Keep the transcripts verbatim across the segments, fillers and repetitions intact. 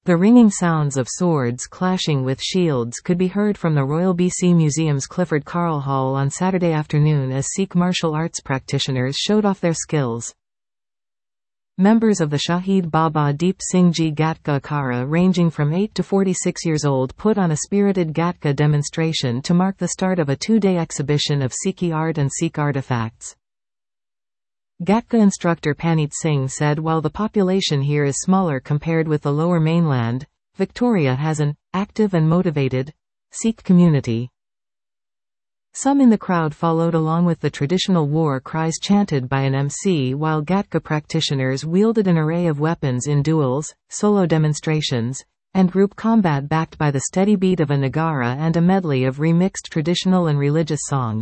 The ringing sounds of swords clashing with shields could be heard from the Royal B C Museum's Clifford Carl Hall on Saturday afternoon as Sikh martial arts practitioners showed off their skills. Members of the Shahid Baba Deep Singh Ji Gatka Akhara ranging from eight to forty-six years old put on a spirited Gatka demonstration to mark the start of a two-day exhibition of Sikhi art and Sikh artifacts. Gatka instructor Paneet Singh said while the population here is smaller compared with the lower mainland, Victoria has an active and motivated Sikh community. Some in the crowd followed along with the traditional war cries chanted by an M C while Gatka practitioners wielded an array of weapons in duels, solo demonstrations, and group combat backed by the steady beat of a nagara and a medley of remixed traditional and religious songs.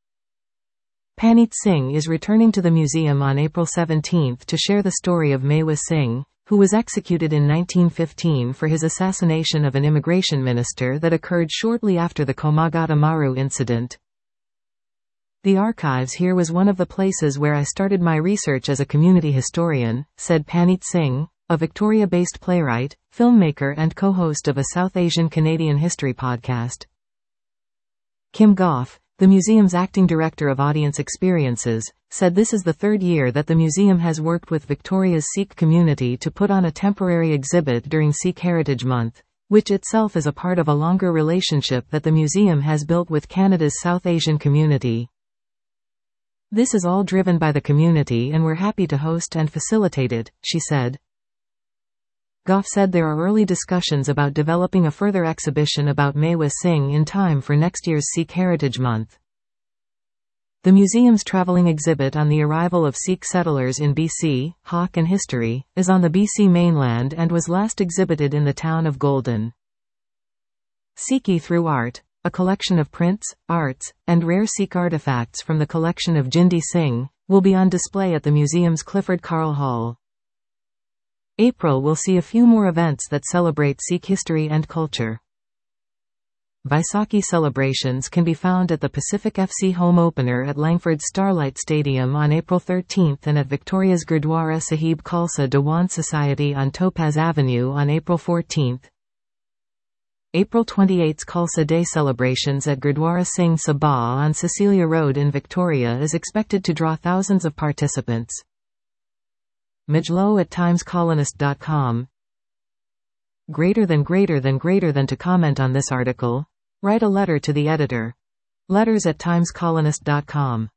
Paneet Singh is returning to the museum on April seventeenth to share the story of Mewis Singh, who was executed in nineteen fifteen for his assassination of an immigration minister that occurred shortly after the Komagata Maru incident. The archives here was one of the places where I started my research as a community historian, said Paneet Singh, a Victoria-based playwright, filmmaker and co-host of a South Asian Canadian history podcast. Kim Goff, the museum's acting director of audience experiences, said this is the third year that the museum has worked with Victoria's Sikh community to put on a temporary exhibit during Sikh Heritage Month, which itself is a part of a longer relationship that the museum has built with Canada's South Asian community. This is all driven by the community and we're happy to host and facilitate it, she said. Goff said there are early discussions about developing a further exhibition about Mewis Singh in time for next year's Sikh Heritage Month. The museum's traveling exhibit on the arrival of Sikh settlers in B C, Hawk and History, is on the B C mainland and was last exhibited in the town of Golden. Sikhi Through Art, a collection of prints, arts, and rare Sikh artifacts from the collection of Jindi Singh, will be on display at the museum's Clifford Carl Hall. April will see a few more events that celebrate Sikh history and culture. Vaisakhi celebrations can be found at the Pacific F C home opener at Langford's Starlight Stadium on April thirteenth and at Victoria's Gurdwara Sahib Khalsa Diwan Society on Topaz Avenue on April fourteenth. April twenty-eighth's Khalsa Day celebrations at Gurdwara Singh Sabha on Cecilia Road in Victoria is expected to draw thousands of participants. Majlo at times colonist dot com. Greater than greater than greater than to comment on this article, write a letter to the editor. Letters at times colonist dot com.